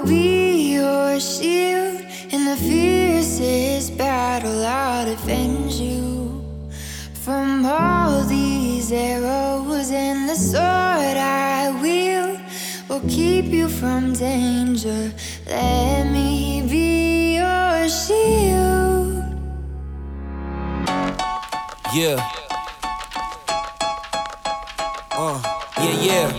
be your shield in the fiercest battle. I'll defend you from all these arrows, and the sword I wield will keep you from danger. Let me be your shield. Yeah. Yeah.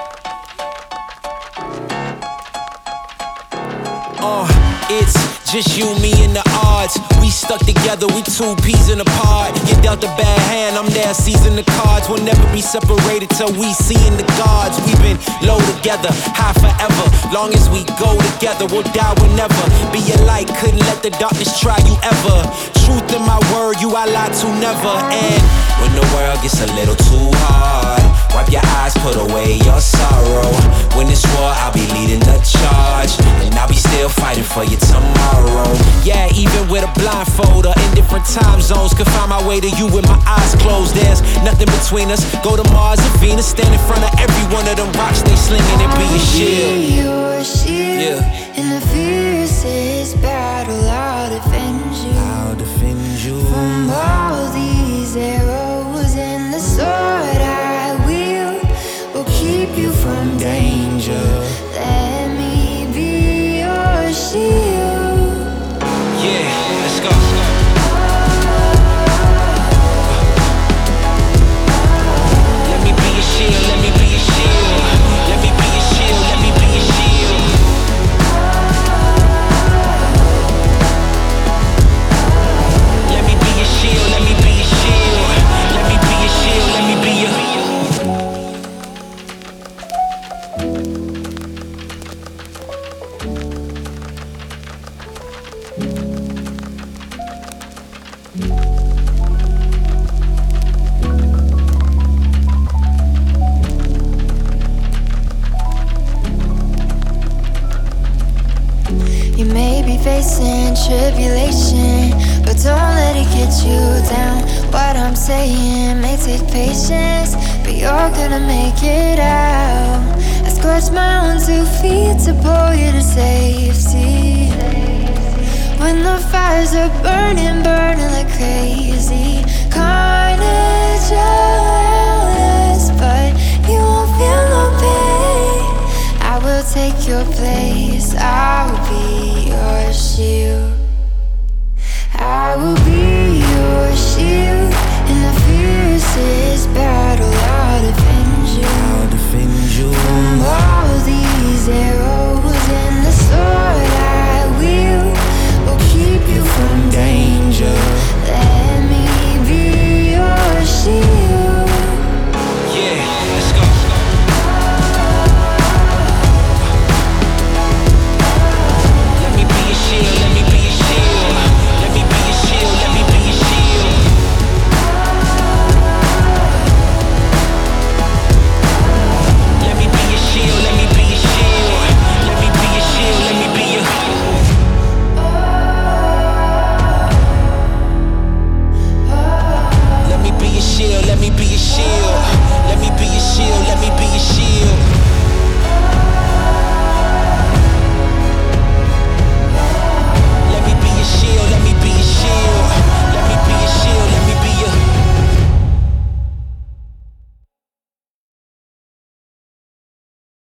It's just you, me, and the odds. We stuck together, we two peas in a pod. You dealt a bad hand, I'm there seizing the cards. We'll never be separated till we see in the gods. We've been low together, high forever. Long as we go together, we'll die whenever. Be a light, couldn't let the darkness try you ever. Truth in my word, you I lie to never. And when the world gets a little too hard, wipe your eyes, put away your sorrow. When it's war, I'll be leading the charge, and I'll be still fighting for you tomorrow. Yeah, even with a blindfold or in different time zones, could find my way to you with my eyes closed. There's nothing between us. Go to Mars or Venus, stand in front of every one of them rocks they slinging and be your shield. Be your shield. Yeah. In the fiercest battle, I'll defend you. I'll defend you from all these arrows, and the sword I wield will keep you from danger. Let me be your shield. Yeah, let's go. Let me be your shield, let me be your shield. Let me be your shield, let me be your shield. Let me be your shield, let me be your shield. Let me be your shield, let me be your. You may be facing tribulation, but don't let it get you down. What I'm saying may take patience, but you're gonna make it out. I scratch my own 2 feet to pull you to safety. When the fires are burning, burning like crazy, carnage around us, but you won't feel no pain. I will take your place, I will be your shield. I will be your shield in the fiercest battle. I'll defend you I'll defend you from all these arrows,